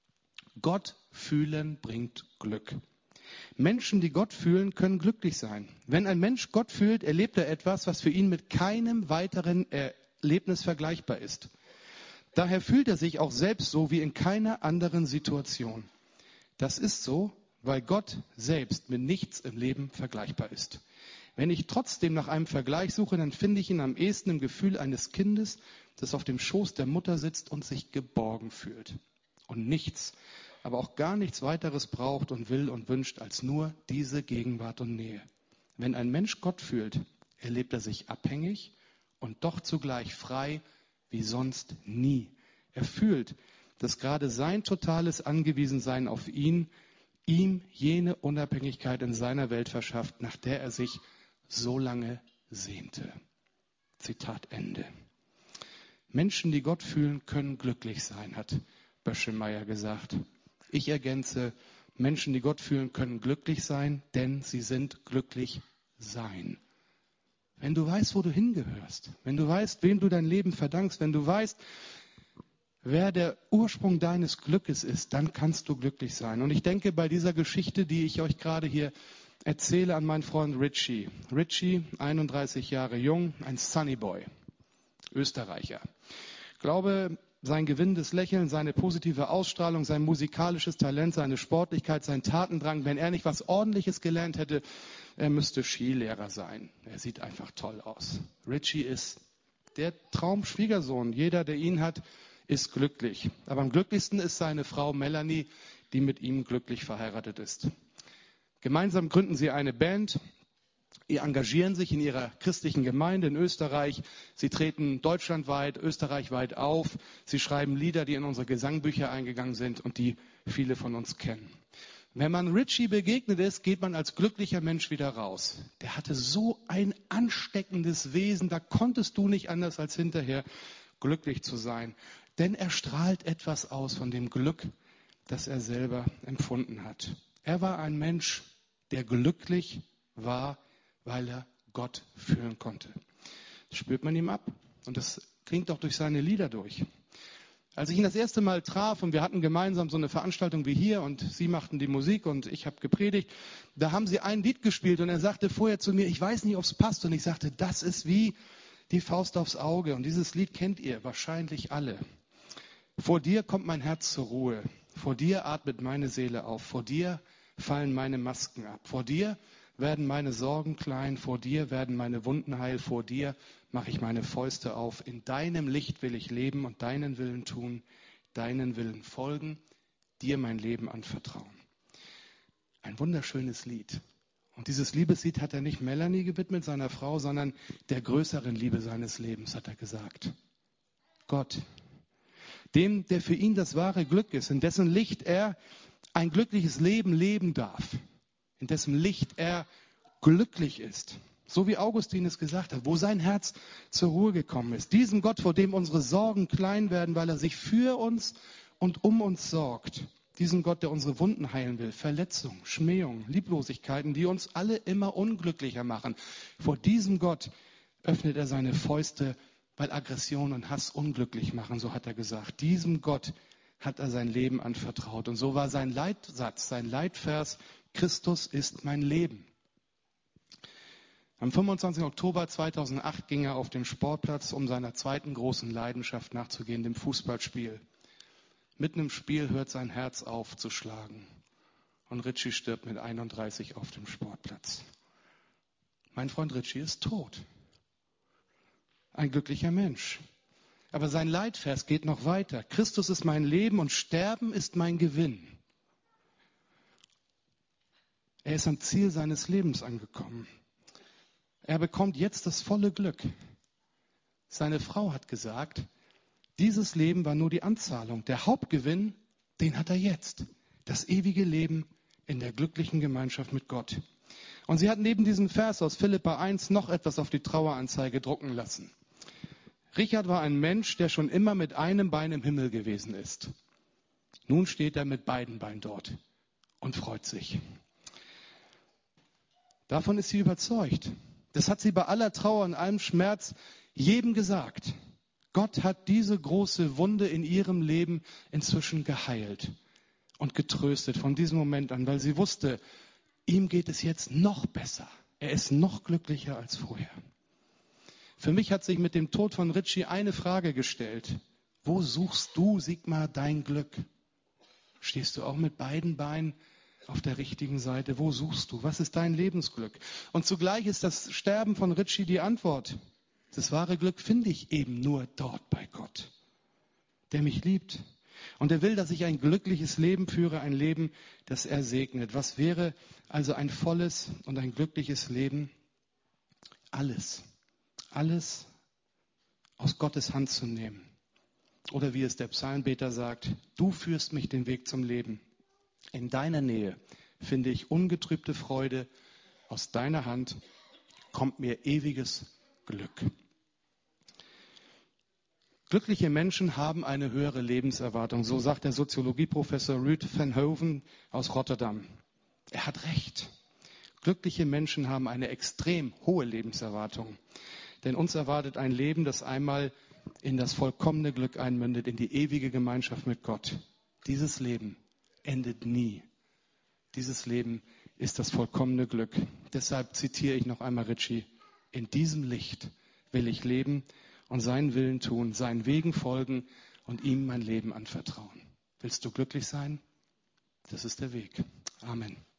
Gott fühlen bringt Glück. Menschen, die Gott fühlen, können glücklich sein. Wenn ein Mensch Gott fühlt, erlebt er etwas, was für ihn mit keinem weiteren Erlebnis vergleichbar ist. Daher fühlt er sich auch selbst so wie in keiner anderen Situation. Das ist so, weil Gott selbst mit nichts im Leben vergleichbar ist. Wenn ich trotzdem nach einem Vergleich suche, dann finde ich ihn am ehesten im Gefühl eines Kindes, das auf dem Schoß der Mutter sitzt und sich geborgen fühlt. Und nichts, aber auch gar nichts weiteres braucht und will und wünscht als nur diese Gegenwart und Nähe. Wenn ein Mensch Gott fühlt, erlebt er sich abhängig und doch zugleich frei wie sonst nie. Er fühlt, dass gerade sein totales Angewiesensein auf ihn, ihm jene Unabhängigkeit in seiner Welt verschafft, nach der er sich so lange sehnte. Zitat Ende. Menschen, die Gott fühlen, können glücklich sein, hat Böschelmeier gesagt. Ich ergänze, Menschen, die Gott fühlen, können glücklich sein, denn sie sind glücklich sein. Wenn du weißt, wo du hingehörst, wenn du weißt, wem du dein Leben verdankst, wenn du weißt, wer der Ursprung deines Glückes ist, dann kannst du glücklich sein. Und ich denke bei dieser Geschichte, die ich euch gerade hier erzähle, an meinen Freund Richie. Richie, 31 Jahre jung, ein Sunnyboy, Österreicher. Ich glaube, sein gewinnendes Lächeln, seine positive Ausstrahlung, sein musikalisches Talent, seine Sportlichkeit, sein Tatendrang, wenn er nicht was Ordentliches gelernt hätte, er müsste Skilehrer sein. Er sieht einfach toll aus. Richie ist der Traumschwiegersohn. Jeder, der ihn hat, ist glücklich. Aber am glücklichsten ist seine Frau Melanie, die mit ihm glücklich verheiratet ist. Gemeinsam gründen sie eine Band. Sie engagieren sich in ihrer christlichen Gemeinde in Österreich. Sie treten deutschlandweit, österreichweit auf. Sie schreiben Lieder, die in unsere Gesangbücher eingegangen sind und die viele von uns kennen. Wenn man Richie begegnet ist, geht man als glücklicher Mensch wieder raus. Der hatte so ein ansteckendes Wesen, da konntest du nicht anders als hinterher glücklich zu sein. Denn er strahlt etwas aus von dem Glück, das er selber empfunden hat. Er war ein Mensch, der glücklich war, weil er Gott fühlen konnte. Das spürt man ihm ab. Und das klingt auch durch seine Lieder durch. Als ich ihn das erste Mal traf und wir hatten gemeinsam so eine Veranstaltung wie hier und Sie machten die Musik und ich habe gepredigt, da haben Sie ein Lied gespielt und er sagte vorher zu mir, ich weiß nicht, ob es passt. Und ich sagte, das ist wie die Faust aufs Auge. Und dieses Lied kennt ihr wahrscheinlich alle. Vor dir kommt mein Herz zur Ruhe. Vor dir atmet meine Seele auf. Vor dir fallen meine Masken ab. Vor dir werden meine Sorgen klein. Vor dir werden meine Wunden heil. Vor dir mache ich meine Fäuste auf. In deinem Licht will ich leben und deinen Willen tun, deinen Willen folgen, dir mein Leben anvertrauen. Ein wunderschönes Lied. Und dieses Liebeslied hat er nicht Melanie gewidmet, seiner Frau, sondern der größeren Liebe seines Lebens, hat er gesagt. Gott. Dem, der für ihn das wahre Glück ist, in dessen Licht er ein glückliches Leben leben darf, in dessen Licht er glücklich ist. So wie Augustin es gesagt hat, wo sein Herz zur Ruhe gekommen ist. Diesem Gott, vor dem unsere Sorgen klein werden, weil er sich für uns und um uns sorgt. Diesem Gott, der unsere Wunden heilen will, Verletzungen, Schmähungen, Lieblosigkeiten, die uns alle immer unglücklicher machen. Vor diesem Gott öffnet er seine Fäuste, weil Aggression und Hass unglücklich machen, so hat er gesagt. Diesem Gott hat er sein Leben anvertraut. Und so war sein Leitsatz, sein Leitvers, Christus ist mein Leben. Am 25. Oktober 2008 ging er auf den Sportplatz, um seiner zweiten großen Leidenschaft nachzugehen, dem Fußballspiel. Mitten im Spiel hört sein Herz auf zu schlagen. Und Richie stirbt mit 31 auf dem Sportplatz. Mein Freund Richie ist tot. Ein glücklicher Mensch. Aber sein Leitvers geht noch weiter. Christus ist mein Leben und Sterben ist mein Gewinn. Er ist am Ziel seines Lebens angekommen. Er bekommt jetzt das volle Glück. Seine Frau hat gesagt, dieses Leben war nur die Anzahlung. Der Hauptgewinn, den hat er jetzt. Das ewige Leben in der glücklichen Gemeinschaft mit Gott. Und sie hat neben diesem Vers aus Philipper 1 noch etwas auf die Traueranzeige drucken lassen. Richard war ein Mensch, der schon immer mit einem Bein im Himmel gewesen ist. Nun steht er mit beiden Beinen dort. und freut sich. Davon ist sie überzeugt. Das hat sie bei aller Trauer und allem Schmerz jedem gesagt. Gott hat diese große Wunde in ihrem Leben inzwischen geheilt und getröstet von diesem Moment an, weil sie wusste, ihm geht es jetzt noch besser. Er ist noch glücklicher als vorher. Für mich hat sich mit dem Tod von Richie eine Frage gestellt. Wo suchst du, Sigmar, dein Glück? Stehst du auch mit beiden Beinen auf der richtigen Seite? Wo suchst du? Was ist dein Lebensglück? Und zugleich ist das Sterben von Richie die Antwort. Das wahre Glück finde ich eben nur dort bei Gott, der mich liebt. Und er will, dass ich ein glückliches Leben führe, ein Leben, das er segnet. Was wäre also ein volles und ein glückliches Leben? Alles aus Gottes Hand zu nehmen. Oder wie es der Psalmbeter sagt, du führst mich den Weg zum Leben. In deiner Nähe finde ich ungetrübte Freude. Aus deiner Hand kommt mir ewiges Glück. Glückliche Menschen haben eine höhere Lebenserwartung. So sagt der Soziologieprofessor Ruud van Hoven aus Rotterdam. Er hat recht. Glückliche Menschen haben eine extrem hohe Lebenserwartung. Denn uns erwartet ein Leben, das einmal in das vollkommene Glück einmündet, in die ewige Gemeinschaft mit Gott. Dieses Leben endet nie. Dieses Leben ist das vollkommene Glück. Deshalb zitiere ich noch einmal Richie. In diesem Licht will ich leben und seinen Willen tun, seinen Wegen folgen und ihm mein Leben anvertrauen. Willst du glücklich sein? Das ist der Weg. Amen.